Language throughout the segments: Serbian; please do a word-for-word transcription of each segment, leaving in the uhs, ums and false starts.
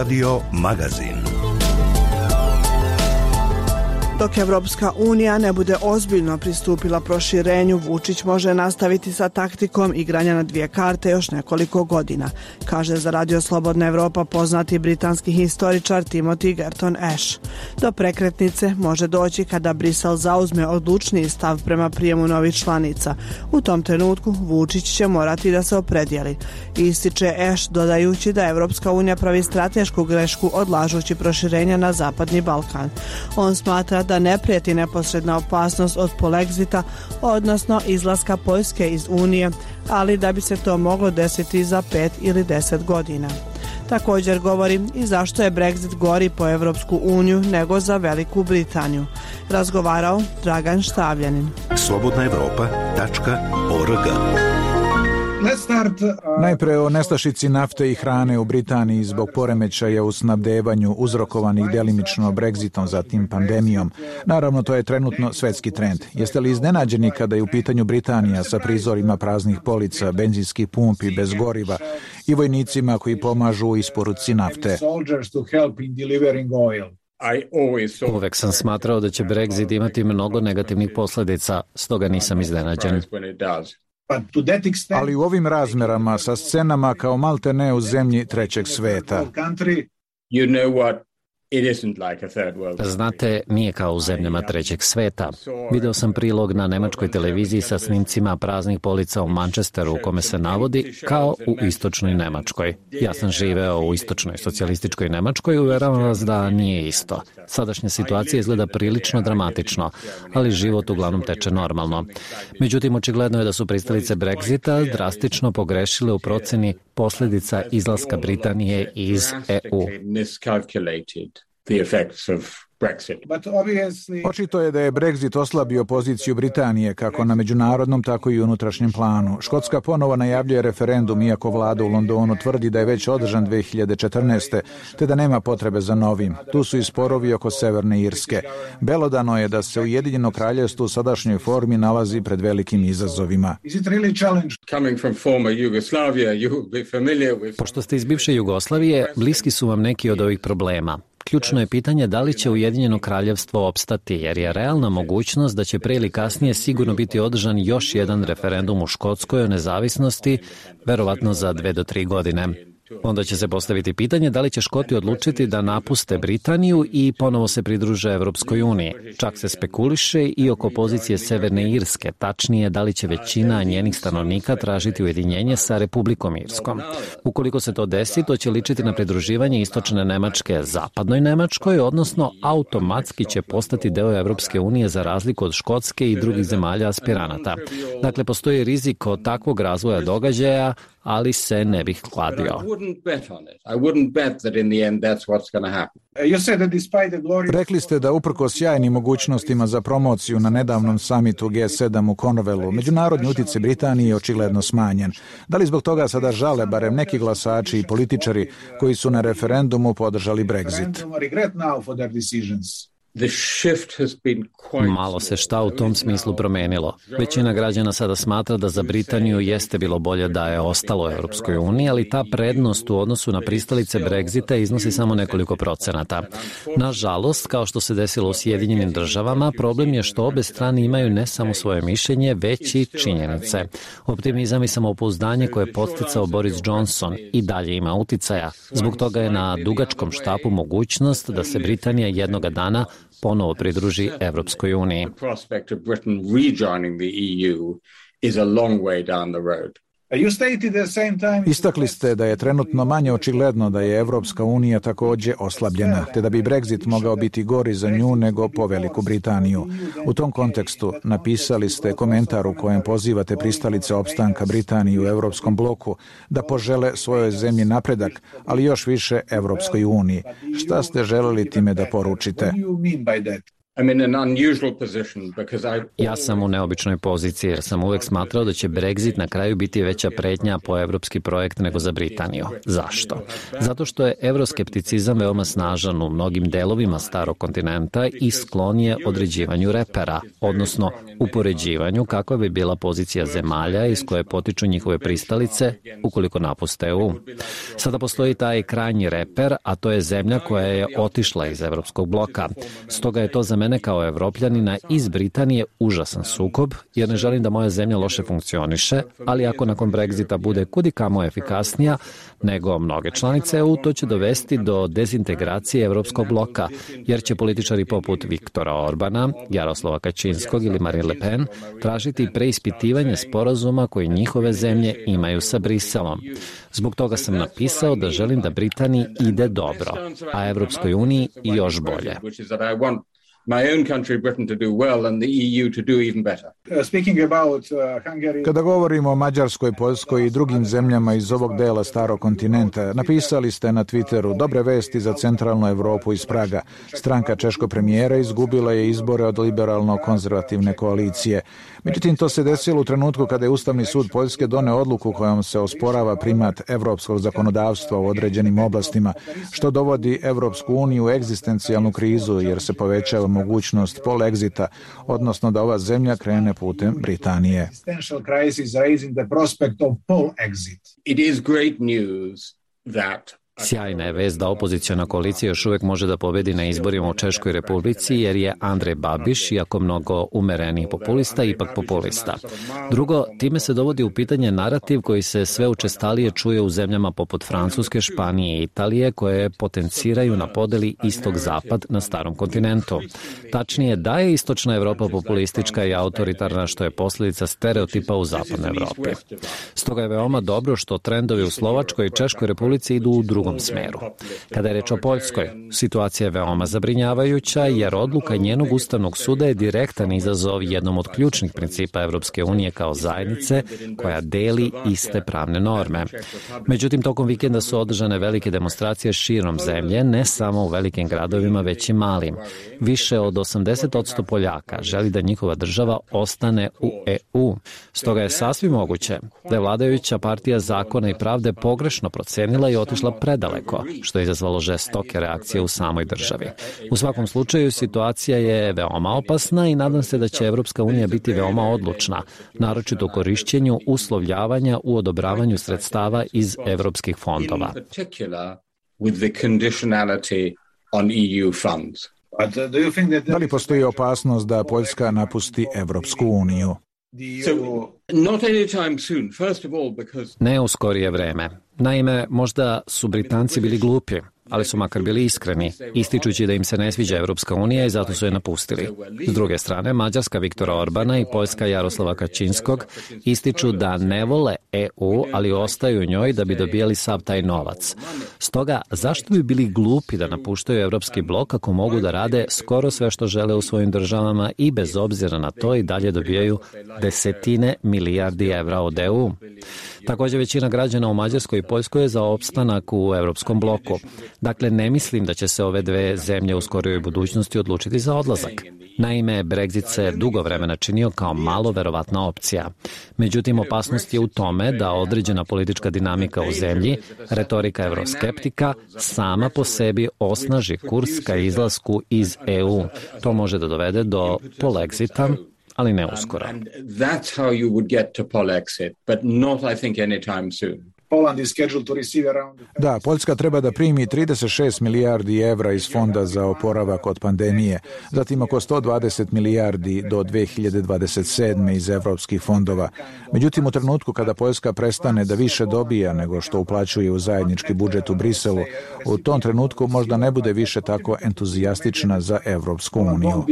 Radio Magazin. Dok Evropska unija ne bude ozbiljno pristupila proširenju, Vučić može nastaviti sa taktikom igranja na dvije karte još nekoliko godina, kaže za Radio Slobodna Evropa poznati britanski historičar Timothy Garton Ash. Do prekretnice može doći kada Brisel zauzme odlučniji stav prema prijemu novih članica. U tom trenutku Vučić će morati da se opredijeli. Ističe Ash dodajući da Evropska unija pravi stratešku grešku odlažući proširenja na Zapadni Balkan. On smatra da ne prijeti neposredna opasnost od polexita, odnosno izlaska Poljske iz Unije, ali da bi se to moglo desiti za pet ili deset godina. Također govori i zašto je Brexit gori po Evropsku uniju nego za Veliku Britaniju. Razgovarao Dragan Štavljanin. slobodna evropa tačka org. Najpre o nestašici nafte i hrane u Britaniji zbog poremećaja u snabdevanju uzrokovanih delimično Brexitom, zatim pandemijom. Naravno, to je trenutno svetski trend. Jeste li iznenađeni kada je u pitanju Britanija sa prizorima praznih polica, benzinskih pumpi bez goriva i vojnicima koji pomažu u isporuci nafte? Uvek sam smatrao da će Brexit imati mnogo negativnih posljedica, stoga nisam iznenađen. Ali u ovim razmerama sa scenama kao malte ne u zemlji trećeg sveta. Znate, nije kao u zemljama trećeg sveta. Video sam prilog na nemačkoj televiziji sa snimcima praznih polica u Manchesteru u kome se navodi kao u istočnoj Nemačkoj. Ja sam živeo u istočnoj socijalističkoj Nemačkoj i uveravam vas da nije isto. Sadašnja situacija izgleda prilično dramatično, ali život uglavnom teče normalno. Međutim, očigledno je da su pristalice Brexita drastično pogrešile u proceni posljedica izlaska Britanije iz E U. The effects of Brexit. Očito je da je Brexit oslabio poziciju Britanije kako na međunarodnom, tako i unutrašnjem planu. Škotska ponovo najavljuje referendum, iako vlada u Londonu tvrdi da je već održan dve hiljade četrnaeste. te da nema potrebe za novim. Tu su i sporovi oko Severne Irske. Belodano je da se Ujedinjeno kraljevstvo u sadašnjoj formi nalazi pred velikim izazovima. Pošto ste iz bivše Jugoslavije, bliski su vam neki od ovih problema. Ključno je pitanje da li će Ujedinjeno kraljevstvo opstati, jer je realna mogućnost da će pre ili kasnije sigurno biti održan još jedan referendum u Škotskoj o nezavisnosti, verovatno za dve do tri godine. Onda će se postaviti pitanje da li će Škoti odlučiti da napuste Britaniju i ponovo se pridruže Evropskoj uniji. Čak se spekuliše i oko pozicije Severne Irske, tačnije da li će većina njenih stanovnika tražiti ujedinjenje sa Republikom Irskom. Ukoliko se to desi, to će ličiti na pridruživanje istočne Nemačke zapadnoj Nemačkoj, odnosno automatski će postati deo Evropske unije za razliku od Škotske i drugih zemalja aspiranata. Dakle, postoji rizik od takvog razvoja događaja, ali se ne bih kladio. Rekli ste da uprkos sjajnim mogućnostima za promociju na nedavnom samitu G sedam u Cornwallu, međunarodni uticaj Britanije je očigledno smanjen. Da li zbog toga sada žale barem neki glasači i političari koji su na referendumu podržali Brexit? Malo se šta u tom smislu promenilo. Većina građana sada smatra da za Britaniju jeste bilo bolje da je ostalo u Europskoj uniji, ali ta prednost u odnosu na pristalice Brexita iznosi samo nekoliko procenata. Nažalost, kao što se desilo u Sjedinjenim državama, problem je što obe strane imaju ne samo svoje mišljenje, već i činjenice. Optimizam i samopouzdanje koje je podsticao Boris Johnson i dalje ima uticaja. Zbog toga je na dugačkom štapu mogućnost da se Britanija jednoga dana ponovo pridruži Evropskoj uniji. Istakli ste da je trenutno manje očigledno da je Evropska unija također oslabljena, te da bi Brexit mogao biti gori za nju nego po Veliku Britaniju. U tom kontekstu napisali ste komentar u kojem pozivate pristalice opstanka Britanije u Evropskom bloku da požele svojoj zemlji napredak, ali još više Evropskoj uniji. Šta ste želeli time da poručite? Ja sam u neobičnoj poziciji jer sam uvek smatrao da će Brexit na kraju biti veća pretnja po evropski projekt nego za Britaniju. Zašto? Zato što je evroskepticizam veoma snažan u mnogim delovima starog kontinenta i sklon je određivanju repera, odnosno upoređivanju kakva bi bila pozicija zemalja iz koje potiču njihove pristalice ukoliko napuste E U. Sada postoji taj krajnji reper, a to je zemlja koja je otišla iz evropskog bloka. Stoga je to za mene kao evropljanina iz Britanije užasan sukob, jer ne želim da moja zemlja loše funkcioniše, ali ako nakon Brexita bude kudikamo efikasnija nego mnoge članice E U, to će dovesti do dezintegracije evropskog bloka, jer će političari poput Viktora Orbana, Jaroslava Kačinskog ili Marine Le Pen tražiti preispitivanje sporazuma koji njihove zemlje imaju sa Briselom. Zbog toga sam napisao da želim da Britaniji ide dobro, a Evropskoj uniji još bolje. My own country, Britain, to do well and the E U to do even better. Uh, speaking about uh, Hungary... Kada govorimo o Mađarskoj, Poljskoj i drugim zemljama iz ovog dela starog kontinenta, napisali ste na Twitteru dobre vesti za centralnu Evropu iz Praga. Stranka češkog premijera izgubila je izbore od liberalno-konzervativne koalicije. Međutim, to se desilo u trenutku kada je Ustavni sud Poljske doneo odluku kojom se osporava primat evropskog zakonodavstva u određenim oblastima, što dovodi Evropsku uniju u egzistencijalnu krizu jer se povećava mogućnost polexita, odnosno da ova zemlja krene putem Britanije. It is great news that Sjajna je vest da opoziciona koalicija još uvek može da pobedi na izborima u Češkoj Republici jer je Andrej Babiš, iako mnogo umereniji populista, ipak populista. Drugo, time se dovodi u pitanje narativ koji se sve učestalije čuje u zemljama poput Francuske, Španije i Italije koje potenciraju na podeli istog-zapad na starom kontinentu. Tačnije, da je istočna Evropa populistička i autoritarna što je posljedica stereotipa u zapadnoj Evropi. Stoga je veoma dobro što trendovi u Slovačkoj i Češkoj Republici idu u drugom smeru. Kada je reč o Poljskoj, situacija je veoma zabrinjavajuća jer odluka njenog Ustavnog suda je direktan izazov jednom od ključnih principa Evropske unije kao zajednice koja deli iste pravne norme. Međutim, tokom vikenda su održane velike demonstracije širom zemlje, ne samo u velikim gradovima, već i malim. Više od osamdeset posto Poljaka želi da njihova država ostane u E U. Stoga je sasvim moguće da je vladajuća partija Zakona i pravde pogrešno procenila i otišla predaleko, što je izazvalo žestoke reakcije u samoj državi. U svakom slučaju, situacija je veoma opasna i nadam se da će Evropska unija biti veoma odlučna, naročito u korišćenju uslovljavanja u odobravanju sredstava iz evropskih fondova. Da li postoji opasnost da Poljska napusti Evropsku uniju? Ne u skorije vreme. Naime, možda su Britanci bili glupi, ali su makar bili iskreni, ističući da im se ne sviđa Evropska unija i zato su je napustili. S druge strane, Mađarska Viktora Orbana i Poljska Jaroslava Kačinskog ističu da ne vole E U, ali ostaju u njoj da bi dobijali sav taj novac. Stoga, zašto bi bili glupi da napuštaju Evropski blok ako mogu da rade skoro sve što žele u svojim državama i bez obzira na to i dalje dobijaju desetine milijardi evra od E U? Također, većina građana u Mađarskoj i Poljskoj je za opstanak u Evropskom bloku. Dakle, ne mislim da će se ove dve zemlje u skorijoj budućnosti odlučiti za odlazak. Naime, Brexit se dugo vremena činio kao malo verovatna opcija. Međutim, opasnost je u tome da određena politička dinamika u zemlji, retorika evroskeptika, sama po sebi osnaži kurs ka izlasku iz E U. To može da dovede do polexita, ali ne uskoro. Da, Poljska treba da primi trideset šest milijardi evra iz Fonda za oporavak od pandemije, zatim oko sto dvadeset milijardi do dve hiljade dvadeset sedme iz evropskih fondova. Međutim, u trenutku kada Poljska prestane da više dobija nego što uplaćuje u zajednički budžet u Briselu, u tom trenutku možda ne bude više tako entuzijastična za Evropsku uniju.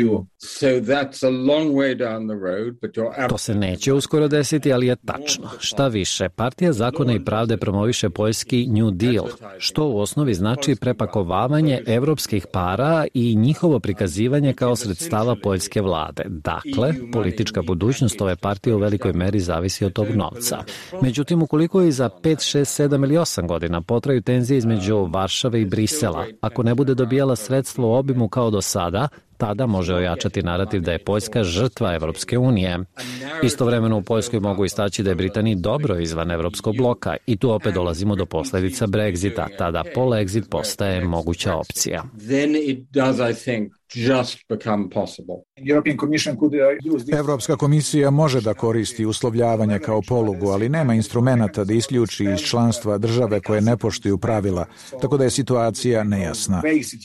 To se neće uskoro desiti, ali je tačno. Šta više, Partija zakona i pravde promoviše poljski New Deal, što u osnovi znači prepakovavanje evropskih para i njihovo prikazivanje kao sredstava poljske vlade. Dakle, politička budućnost ove partije u velikoj meri zavisi od tog novca. Međutim, ukoliko i za pet, šest, sedam ili osam godina potraju tenzije između Varšave i Brisela, ako ne bude dobijala sredstvo u obimu kao do sada, tada može ojačati narativ da je Poljska žrtva Evropske unije. Istovremeno u Poljskoj mogu istaći da je Britaniji dobro izvan Evropskog bloka i tu opet dolazimo do posledica Brexita. Tada pol-exit postaje moguća opcija. Evropska komisija može da koristi uslovljavanje kao polugu, ali nema instrumenata da isključi iz članstva države koje ne poštuju pravila, tako da je situacija nejasna.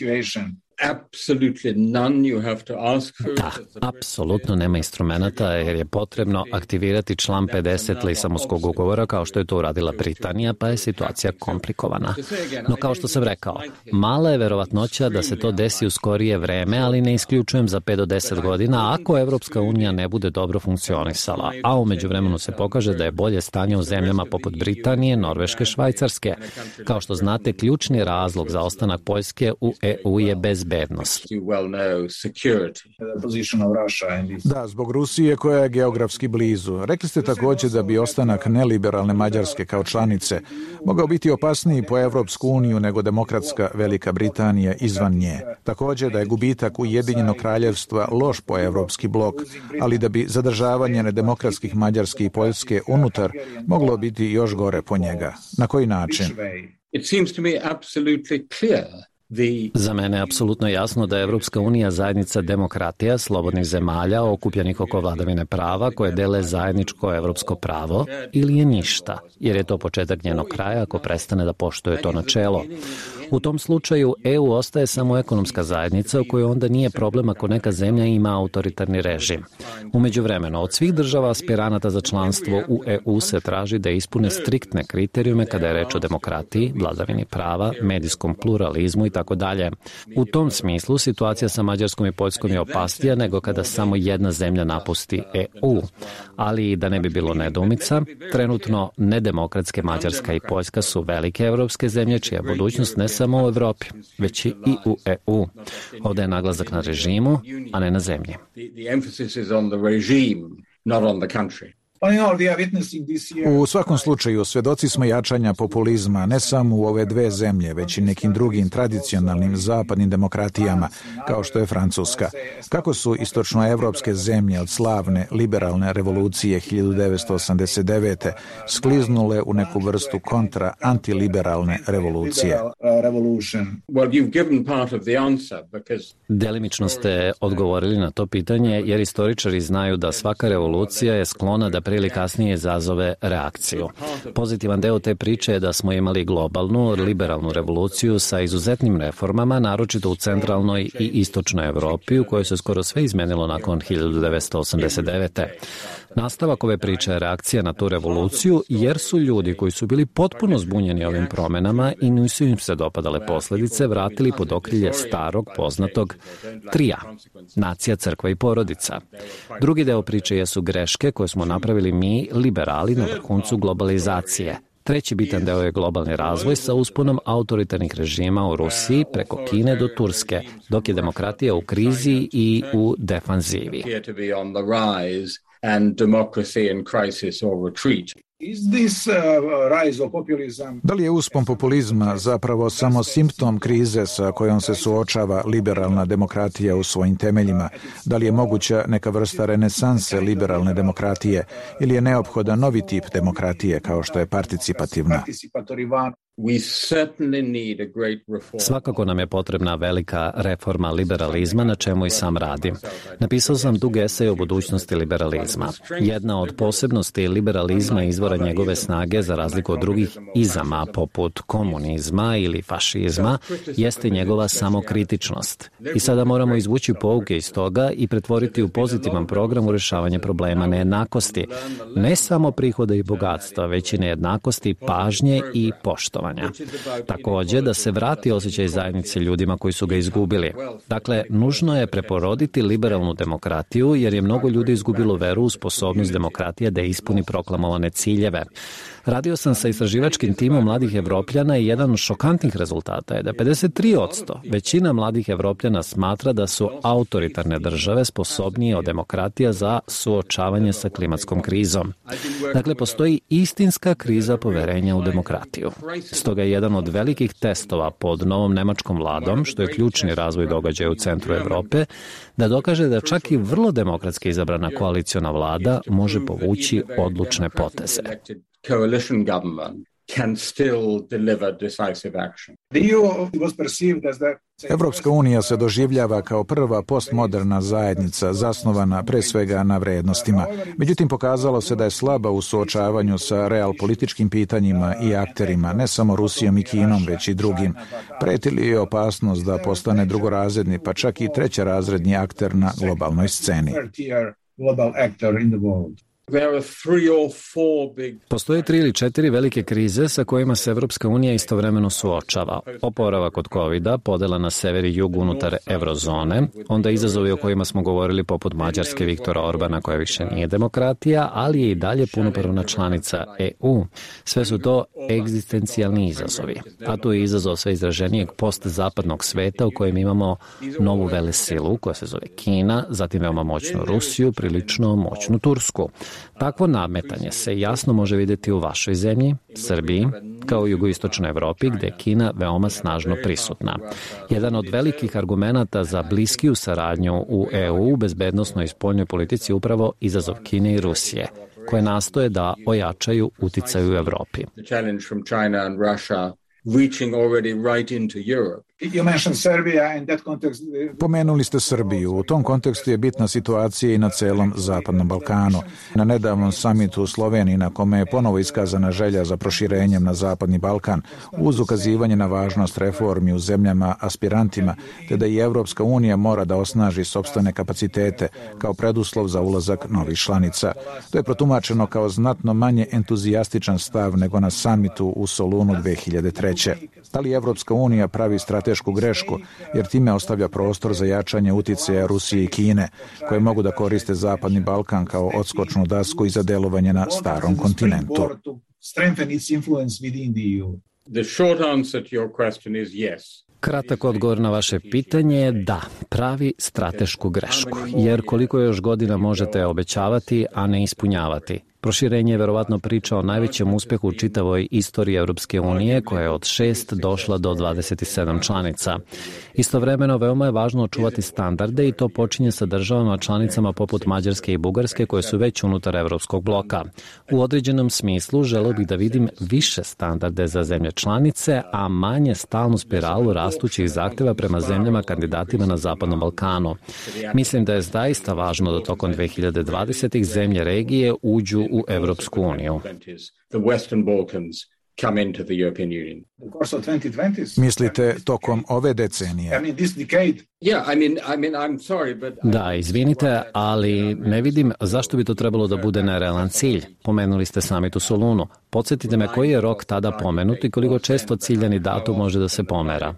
Da, apsolutno nema instrumenta jer je potrebno aktivirati član pedeset Lisabonskog ugovora kao što je to uradila Britanija, pa je situacija komplikovana. No kao što sam rekao, mala je verovatnoća da se to desi u skorije vreme, ali ne isključujem za pet do deset godina ako Evropska unija ne bude dobro funkcionisala, a u međuvremenu se pokaže da je bolje stanje u zemljama poput Britanije, Norveške, Švajcarske. Kao što znate, ključni razlog za ostanak Poljske u E U je bezbednost. Da, zbog Rusije koja je geografski blizu. Rekli ste također da bi ostanak neliberalne Mađarske kao članice mogao biti opasniji po Evropsku uniju nego demokratska Velika Britanija izvan nje. Također da je gubitak Ujedinjenog kraljevstva loš po Evropski blok, ali da bi zadržavanje nedemokratskih Mađarske i Poljske unutar moglo biti još gore po njega. Na koji način? It seems to me absolutely clear. Za mene je apsolutno jasno da je Evropska unija zajednica demokratija, slobodnih zemalja, okupljenih oko vladavine prava, koje dele zajedničko evropsko pravo, ili je ništa, jer je to početak njenog kraja ako prestane da poštuje to načelo. U tom slučaju E U ostaje samo ekonomska zajednica u kojoj onda nije problem ako neka zemlja ima autoritarni režim. U međuvremenu, od svih država aspiranata za članstvo u E U se traži da ispune striktne kriterijume kada je reč o demokratiji, vladavini prava, medijskom pluralizmu i tako dalje. U tom smislu situacija sa Mađarskom i Poljskom je opasnija nego kada samo jedna zemlja napusti E U. Ali da ne bi bilo nedoumica, trenutno nedemokratske Mađarska i Poljska su velike evropske zemlje čija budućnost ne samo u Evropi, već i u E U. Ovdje je naglasak na režimu, a ne na zemlji. U svakom slučaju, svedoci smo jačanja populizma ne samo u ove dve zemlje, već i nekim drugim tradicionalnim zapadnim demokratijama, kao što je Francuska. Kako su istočnoevropske zemlje od slavne liberalne revolucije hiljadu devetsto osamdeset devete skliznule u neku vrstu kontra antiliberalne revolucije? Delimično ste odgovorili na to pitanje, jer istoričari znaju da svaka revolucija je sklona da prije ili kasnije izazove reakciju. Pozitivan deo te priče je da smo imali globalnu, liberalnu revoluciju sa izuzetnim reformama, naročito u centralnoj i istočnoj Evropi, u kojoj se skoro sve izmenilo nakon hiljadu devetsto osamdeset devete. Nastavak ove priče je reakcija na tu revoluciju, jer su ljudi koji su bili potpuno zbunjeni ovim promenama i nisu im se dopadale posljedice, vratili pod okrilje starog, poznatog trija, nacija, crkva i porodica. Drugi deo priče jesu greške koje smo napravili mi, liberali, na vrhuncu globalizacije. Treći bitan deo je globalni razvoj sa usponom autoritarnih režima u Rusiji preko Kine do Turske, dok je demokratija u krizi i u defanzivi. And democracy in crisis or retreat. Da li je uspon populizma zapravo samo simptom krize sa kojom se suočava liberalna demokratija u svojim temeljima? Da li je moguća neka vrsta renesanse liberalne demokratije ili je neophodan novi tip demokratije kao što je participativna? Svakako nam je potrebna velika reforma liberalizma, na čemu i sam radim. Napisao sam dug esej o budućnosti liberalizma. Jedna od posebnosti liberalizma je izvora njegove snage, za razliku od drugih izama poput komunizma ili fašizma, jeste njegova samokritičnost. I sada moramo izvući pouke iz toga i pretvoriti u pozitivan program u rješavanje problema nejednakosti. Ne samo prihoda i bogatstva, već i nejednakosti, pažnje i poštovanja. suočavanja. Takođe, da se vrati osjećaj zajednice ljudima koji su ga izgubili. Dakle, nužno je preporoditi liberalnu demokratiju jer je mnogo ljudi izgubilo veru u sposobnost demokratije da ispuni proklamovane ciljeve. Radio sam sa istraživačkim timom mladih Evropljana i jedan od šokantnih rezultata je da pedeset tri posto većina mladih Evropljana smatra da su autoritarne države sposobnije od demokratija za suočavanje sa klimatskom krizom. Dakle, postoji istinska kriza poverenja u demokratiju. Stoga je jedan od velikih testova pod novom nemačkom vladom, što je ključni razvoj događaja u centru Evrope, da dokaže da čak i vrlo demokratski izabrana koaliciona vlada može povući odlučne poteze. Coalition government can still deliver decisive action. The E U was perceived as the Evropska unija se doživljava kao prva postmoderna zajednica zasnovana pre svega na vrednostima. Međutim, pokazalo se da je slaba u suočavanju sa realpolitičkim pitanjima i akterima, ne samo Rusijom i Kinom, već i drugim. Preti li je opasnost da postane drugorazredni, pa čak i trećerazredni akter na globalnoj sceni? global actor in the world. Postoje tri ili četiri velike krize sa kojima se Evropska unija istovremeno suočava. Oporavak od kovida, podela na sever i jug unutar eurozone, onda izazovi o kojima smo govorili poput Mađarske Viktora Orbana koja više nije demokratija, ali je i dalje punopravna članica E U. Sve su to egzistencijalni izazovi. A tu je izazov sve izraženijeg postzapadnog sveta u kojem imamo novu velesilu koja se zove Kina, zatim veoma moćnu Rusiju, prilično moćnu Tursku. Takvo nametanje se jasno može vidjeti u vašoj zemlji, Srbiji, kao i jugoistočnoj Evropi, gde je Kina veoma snažno prisutna. Jedan od velikih argumenata za bliskiju saradnju u E U u bezbednosnoj i spoljnoj politici je upravo izazov Kine i Rusije, koje nastoje da ojačaju uticaj u Evropi. Reaching already right into Europe. You mentioned Serbia in that context. Pomenuli ste Srbiju. U tom kontekstu je bitna situacija i na celom Zapadnom Balkanu. Na nedavnom samitu u Sloveniji, na kome je ponovo iskazana želja za proširenjem na Zapadni Balkan, uz ukazivanje na važnost reformi u zemljama aspirantima, te da i Evropska unija mora da osnaži sopstvene kapacitete kao preduslov za ulazak novih članica. To je protumačeno kao znatno manje entuzijastičan stav nego na samitu u Solunu dve hiljade treće. Da li Evropska unija pravi stratešku grešku, jer time ostavlja prostor za jačanje uticaja Rusije i Kine, koje mogu da koriste Zapadni Balkan kao odskočnu dasku i za delovanje na starom kontinentu? The short answer to your question is yes. Kratak odgovor na vaše pitanje je da, pravi stratešku grešku, jer koliko još godina možete obećavati, a ne ispunjavati. Proširenje je verovatno priča o najvećem uspehu u čitavoj istoriji Evropske unije, koja je od šest došla do dvadeset sedam članica. Istovremeno, veoma je važno očuvati standarde i to počinje sa državama članicama poput Mađarske i Bugarske, koje su već unutar Evropskog bloka. U određenom smislu želeo bih da vidim više standarde za zemlje članice, a manje stalnu spiralu rastućih zahteva prema zemljama kandidatima na Zapadnom Balkanu. Mislim da je zaista važno da tokom dve hiljade dvadesete. zemlje regije uđu u Evropsku uniju. Mislite tokom ove decenije? Da, izvinite, ali ne vidim zašto bi to trebalo da bude nerealan cilj. Pomenuli ste samit u Solunu. Podsjetite me koji je rok tada pomenut i koliko često ciljani datum može da se pomera.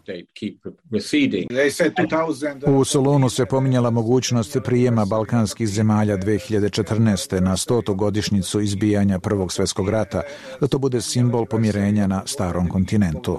U Solunu se pominjala mogućnost prijema balkanskih zemalja dve hiljade četrnaeste. na stotu godišnjicu izbijanja Prvog svjetskog rata, da to bude simbol pomirenja na starom kontinentu.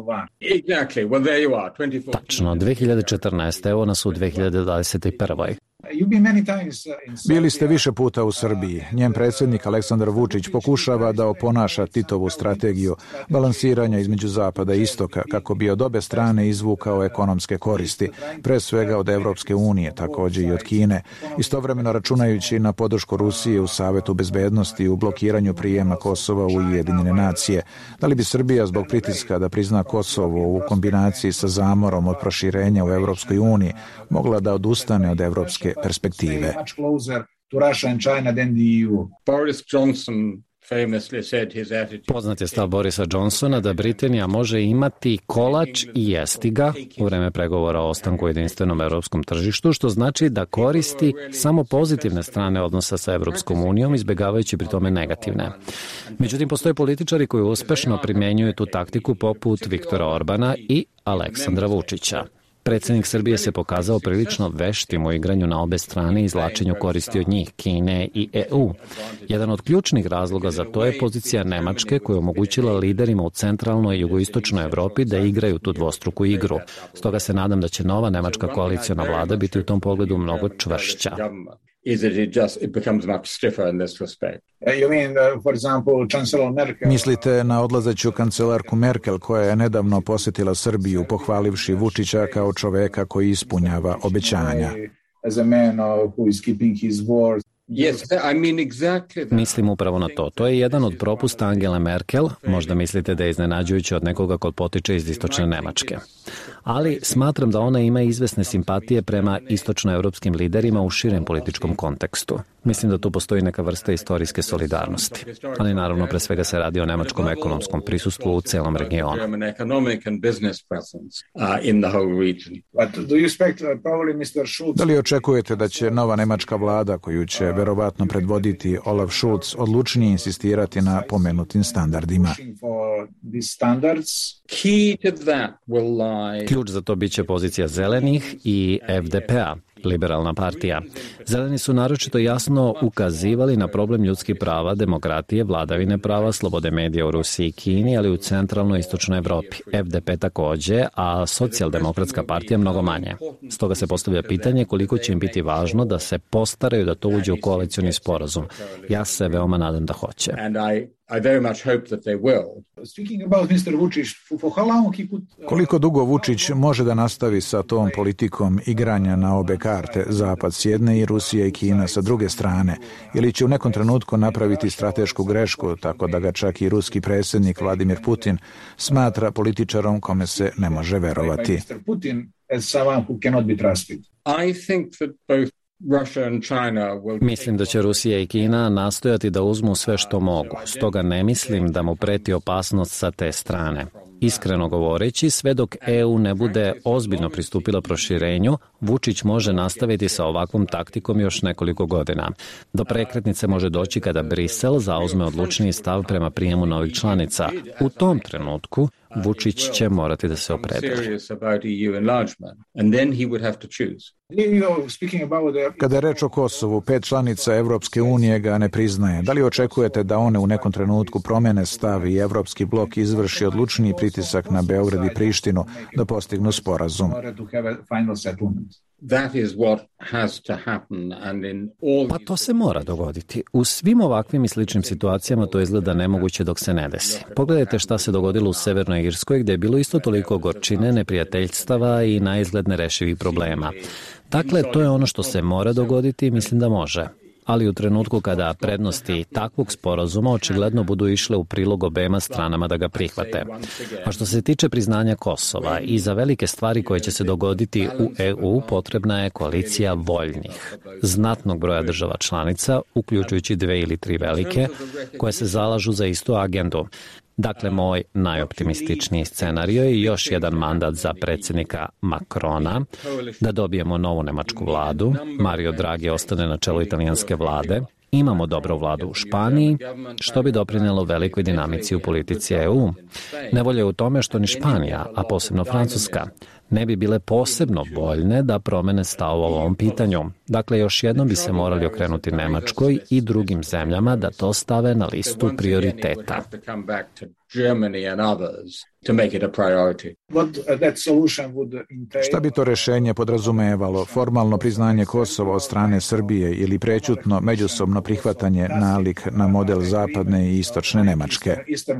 Tačno, dve hiljade četrnaeste. Evo nas u dve hiljade dvadeset prve. Bili ste više puta u Srbiji. Njen predsjednik Aleksandar Vučić pokušava da oponaša Titovu strategiju balansiranja između zapada i istoka kako bi od obe strane izvukao ekonomske koristi, pre svega od Evropske unije, takođe i od Kine, istovremeno računajući na podršku Rusije u Savetu bezbednosti u blokiranju prijema Kosova u Ujedinjene nacije. Da li bi Srbija zbog pritiska da prizna Kosovo u kombinaciji sa zamorom od proširenja u Evropskoj uniji mogla da odustane od evropske perspektive? Boris Johnson Poznat je stav Borisa Johnsona da Britanija može imati kolač i jesti ga u vreme pregovora o ostanku u jedinstvenom evropskom tržištu, što znači da koristi samo pozitivne strane odnosa sa Evropskom unijom, izbjegavajući pri tome negativne. Međutim, postoje političari koji uspešno primjenjuju tu taktiku poput Viktora Orbana i Aleksandra Vučića. Predsjednik Srbije se pokazao prilično veštim u igranju na obe strane i izvlačenju koristi od njih, Kine i E U. Jedan od ključnih razloga za to je pozicija Nemačke koja je omogućila liderima u centralnoj i jugoistočnoj Evropi da igraju tu dvostruku igru. Stoga se nadam da će nova nemačka koaliciona vlada biti u tom pogledu mnogo čvršća. Mislite na odlazeću kancelarku Merkel koja je nedavno posjetila Srbiju pohvalivši Vučića kao čoveka koji ispunjava obećanja. Mislim upravo na to. To je jedan od propusta Angele Merkel. Možda mislite da je iznenađujuće od nekoga ko potiče iz istočne Nemačke. Ali smatram da ona ima izvesne simpatije prema istočnoevropskim liderima u širem političkom kontekstu. Mislim da tu postoji neka vrsta istorijske solidarnosti. Ali naravno pre svega se radi o nemačkom ekonomskom prisustvu u celom regionu. Da li očekujete da će nova nemačka vlada koju će verovatno predvoditi Olaf Scholz odlučnije insistirati na pomenutim standardima? Ključ za to biće pozicija zelenih i F D P-a, liberalna partija. Zeleni su naročito jasno ukazivali na problem ljudskih prava, demokratije, vladavine prava, slobode medija u Rusiji i Kini, ali u centralnoj i istočnoj Evropi. F D P takođe, a socijaldemokratska partija mnogo manje. Stoga se postavlja pitanje koliko će im biti važno da se postaraju da to uđe u koalicioni sporazum. Ja se veoma nadam da hoće. I very much hope that they will. Speaking about mister Vučić, for how long he could... Koliko dugo Vučić može da nastavi sa tom politikom igranja na obe karte, Zapad s jedne i Rusija i Kina sa druge strane, ili će u nekom trenutku napraviti stratešku grešku, tako da ga čak i ruski predsjednik Vladimir Putin smatra političarom kome se ne može verovati? mister Putin as someone who cannot be trusted. I think that both Mislim da će Rusija i Kina nastojati da uzmu sve što mogu, stoga ne mislim da mu preti opasnost sa te strane. Iskreno govoreći, sve dok E U ne bude ozbiljno pristupila proširenju, Vučić može nastaviti sa ovakvom taktikom još nekoliko godina. Do prekretnice može doći kada Brisel zauzme odlučniji stav prema prijemu novih članica. U tom trenutku Vučić će morati da se opredeli. Kada je reč o Kosovu, pet članica Evropske unije ga ne priznaje. Da li očekujete da one u nekom trenutku promene stav i Evropski blok izvrši odlučniji pritisak na Beograd i Prištinu da postignu sporazum? Pa to se mora dogoditi. U svim ovakvim i sličnim situacijama to izgleda nemoguće dok se ne desi. Pogledajte šta se dogodilo u Severnoj Irskoj gdje je bilo isto toliko gorčine, neprijateljstava i naizgled nerešivih problema. Dakle, to je ono što se mora dogoditi i mislim da može. Ali u trenutku kada prednosti takvog sporazuma očigledno budu išle u prilog obema stranama da ga prihvate. A što se tiče priznanja Kosova i za velike stvari koje će se dogoditi u E U potrebna je koalicija voljnih, znatnog broja država članica, uključujući dve ili tri velike, koje se zalažu za istu agendu. Dakle, moj najoptimističniji scenario je još jedan mandat za predsjednika Macrona, da dobijemo novu nemačku vladu, Mario Draghi ostane na čelu italijanske vlade, imamo dobru vladu u Španiji, što bi doprinelo velikoj dinamici u politici E U. Nevolja je u tome što ni Španija, a posebno Francuska, ne bi bile posebno voljne da promene stav o ovom pitanju. Dakle, još jednom bi se morali okrenuti Nemačkoj i drugim zemljama da to stave na listu prioriteta. Šta bi to rešenje podrazumevalo? Formalno priznanje Kosova od strane Srbije ili prećutno međusobno prihvatanje nalik na model zapadne i istočne Nemačke?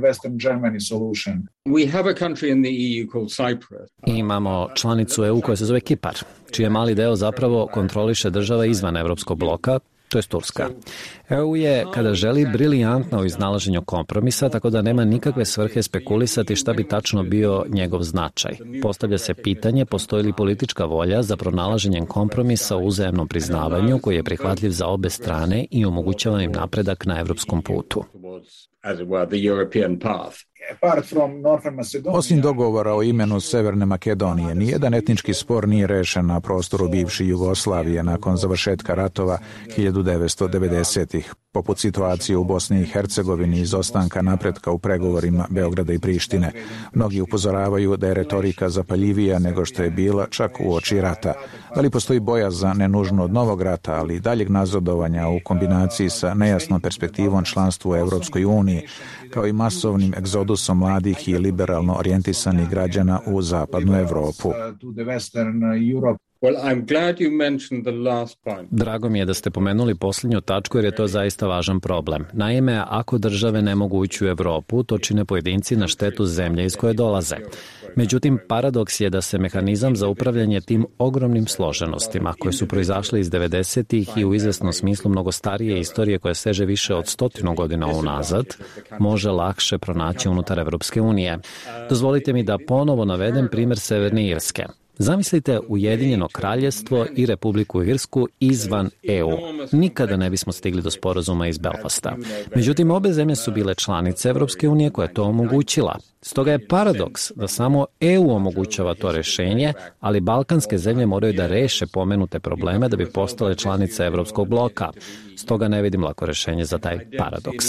Imamo članicu E U koja se zove Kipar, čiji mali deo zapravo kontroliše država izvan Evropskog bloka, to je Turska. E U je, kada želi, briljantno u iznalaženju kompromisa, tako da nema nikakve svrhe spekulisati šta bi tačno bio njegov značaj. Postavlja se pitanje postoji li politička volja za pronalaženjem kompromisa u uzajamnom priznavanju koji je prihvatljiv za obe strane i omogućava im napredak na evropskom putu. as it were, the European path. Apart from Northern Macedonia, Osim dogovora o imenu Severne Makedonije, nijedan etnički spor nije rešen na prostoru bivše Jugoslavije nakon završetka ratova hiljadu devetsto devedesetih, poput situacije u Bosni i Hercegovini i izostanka napretka u pregovorima Beograda i Prištine. Mnogi upozoravaju da je retorika zapaljivija nego što je bila čak u oči rata. Da li postoji bojazan ne nužno od novog rata, ali i daljeg nazadovanja u kombinaciji sa nejasnom perspektivom članstvu u Evropskoj uniji, kao i masovnim egzodusom mladih i liberalno orijentisanih građana u zapadnu Evropu? Well, I'm glad you mentioned the last point. Drago mi je da ste pomenuli posljednju tačku jer je to zaista važan problem. Naime, ako države ne mogu ući u Evropu, to čine pojedinci na štetu zemlje iz koje dolaze. Međutim, paradoks je da se mehanizam za upravljanje tim ogromnim složenostima, koje su proizašle iz devedesetih i u izvesnom smislu mnogo starije istorije koja seže više od stotinu godina unazad, može lakše pronaći unutar Evropske unije. Dozvolite mi da ponovo navedem primjer Severne Irske. Zamislite Ujedinjeno kraljevstvo i Republiku Irsku izvan E U. Nikada ne bismo stigli do sporazuma iz Belfasta. Međutim, obe zemlje su bile članice Evropske unije koja je to omogućila. Stoga je paradoks da samo E U omogućava to rešenje, ali balkanske zemlje moraju da reše pomenute probleme da bi postale članice Evropskog bloka. Stoga ne vidim lako rešenje za taj paradoks.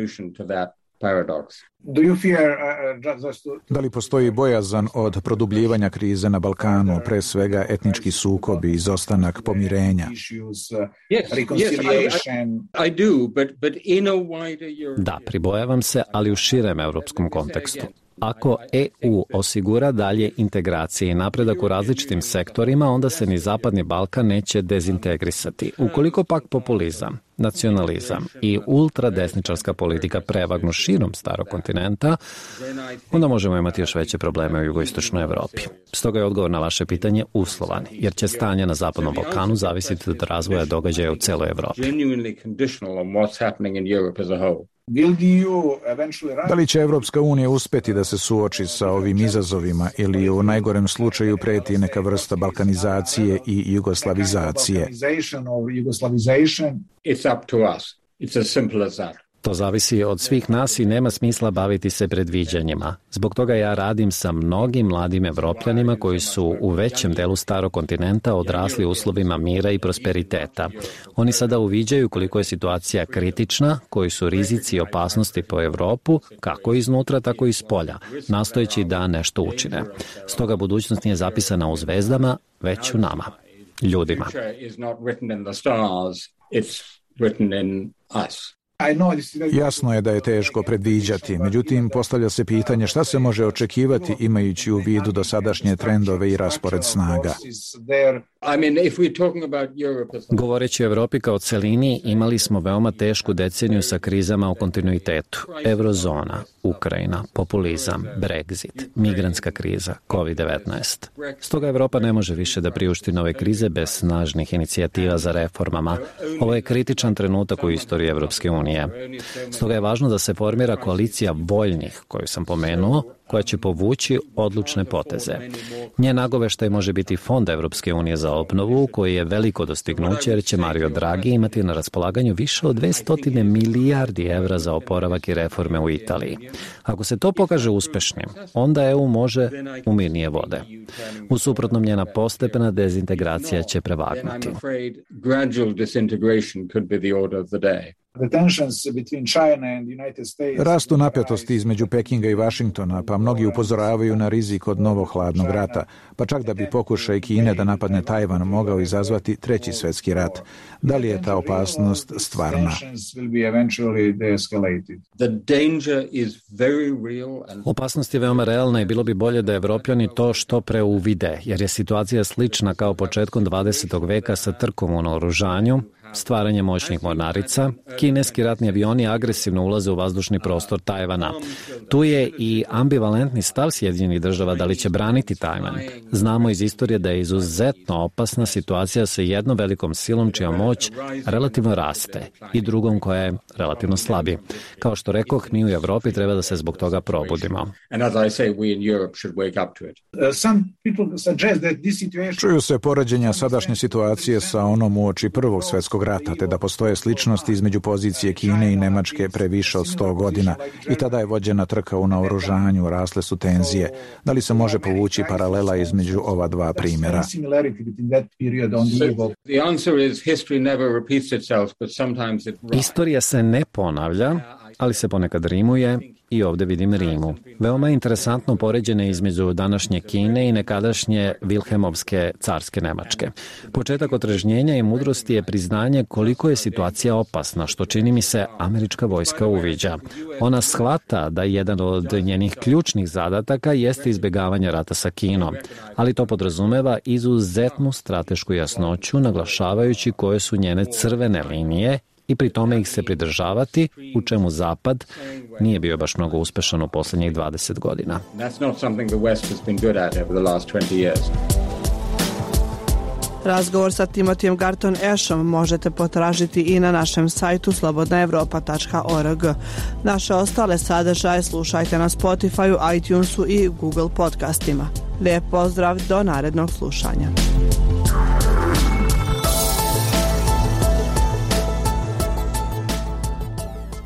Do you fear, uh, just to... Da li postoji bojazan od produbljivanja krize na Balkanu, pre svega etnički sukobi, izostanak pomirenja? Da, pribojavam se, ali u širem evropskom kontekstu. Ako E U osigura dalje integracije i napredak u različitim sektorima, onda se ni Zapadni Balkan neće dezintegrisati. Ukoliko pak populizam, nacionalizam i ultradesničarska politika prevagnu širom starog kontinenta, onda možemo imati još veće probleme u jugoistočnoj Evropi. Stoga je odgovor na vaše pitanje uslovan, jer će stanje na Zapadnom Balkanu zavisiti od razvoja događaja u celoj Evropi. Da li će Evropska unija uspeti da se suoči sa ovim izazovima ili u najgorem slučaju preti neka vrsta balkanizacije i jugoslavizacije? It's up to us. It's as simple as that. To zavisi od svih nas i nema smisla baviti se predviđanjima. Zbog toga ja radim sa mnogim mladim Evropljanima koji su u većem delu starog kontinenta odrasli u uslovima mira i prosperiteta. Oni sada uviđaju koliko je situacija kritična, koji su rizici i opasnosti po Evropu, kako iznutra, tako i spolja, nastojeći da nešto učine. Stoga budućnost nije zapisana u zvezdama, već u nama, ljudima. Jasno je da je teško predviđati, međutim postavlja se pitanje šta se može očekivati imajući u vidu dosadašnje trendove i raspored snaga. Govoreći o Evropi kao celini, imali smo veoma tešku deceniju sa krizama u kontinuitetu. Eurozona, Ukrajina, populizam, Brexit, migrantska kriza, kovid devetnaest. Stoga Evropa ne može više da priušti nove krize bez snažnih inicijativa za reformama. Ovo je kritičan trenutak u istoriji Evropske unije. Stoga je važno da se formira koalicija voljnih, koju sam pomenuo, koja će povući odlučne poteze. Njen nagoveštaj može biti Fond Evropske unije za obnovu, koji je veliko dostignuće jer će Mario Draghi imati na raspolaganju više od dvesta milijardi evra za oporavak i reforme u Italiji. Ako se to pokaže uspešnim, onda E U može u mirnije vode. U suprotnom, njena postepena dezintegracija će prevagnuti. Rastu napetosti između Pekinga i Vašingtona, pa mnogi upozoravaju na rizik od novog hladnog rata, pa čak da bi pokušaj Kine da napadne Tajvan mogao izazvati treći svetski rat. Da li je ta opasnost stvarna? Opasnost je veoma realna i bilo bi bolje da Evropljani to što pre uvide, jer je situacija slična kao početkom dvadesetog veka sa trkom u naoružanju, stvaranje moćnih mornarica, kineski ratni avioni agresivno ulaze u vazdušni prostor Tajvana. Tu je i ambivalentni stav Sjedinjenih država da li će braniti Tajvan. Znamo iz istorije da je izuzetno opasna situacija sa jednom velikom silom čija moć relativno raste i drugom koja je relativno slabi. Kao što rekoh, mi u Evropi treba da se zbog toga probudimo. Čuju se poređenja sadašnje situacije sa onom uoči Prvog svetskog svjetskog rata, te da postoje sličnosti između pozicije Kine i Nemačke pre više od sto godina. I tada je vođena trka u naoružanju, rasle su tenzije. Da li se može povući paralela između ova dva primjera? Istorija se ne ponavlja, ali se ponekad rimuje i ovdje vidim rimu. Veoma je interesantno poređenje između današnje Kine i nekadašnje Vilhelmovske carske Nemačke. Početak otrežnjenja i mudrosti je priznanje koliko je situacija opasna, što čini mi se američka vojska uviđa. Ona shvata da jedan od njenih ključnih zadataka jeste izbjegavanje rata sa Kinom, ali to podrazumeva izuzetnu stratešku jasnoću, naglašavajući koje su njene crvene linije i pri tome ih se pridržavati, u čemu Zapad nije bio baš mnogo uspešan u posljednjih dvadeset godina. Razgovor sa Timotijem Garton Ashom možete potražiti i na našem sajtu slobodna evropa tačka org. Naše ostale sadržaje slušajte na Spotifyu, iTunesu i Google podcastima. Lijep pozdrav, do narednog slušanja.